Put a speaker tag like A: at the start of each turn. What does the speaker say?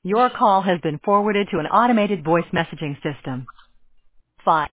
A: Your call has been forwarded to an automated voice messaging system. 5